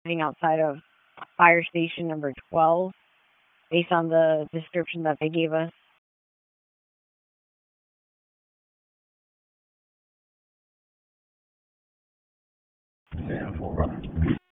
sitting outside of fire station number 12 based on the description that they gave us. Yeah, 4 brother.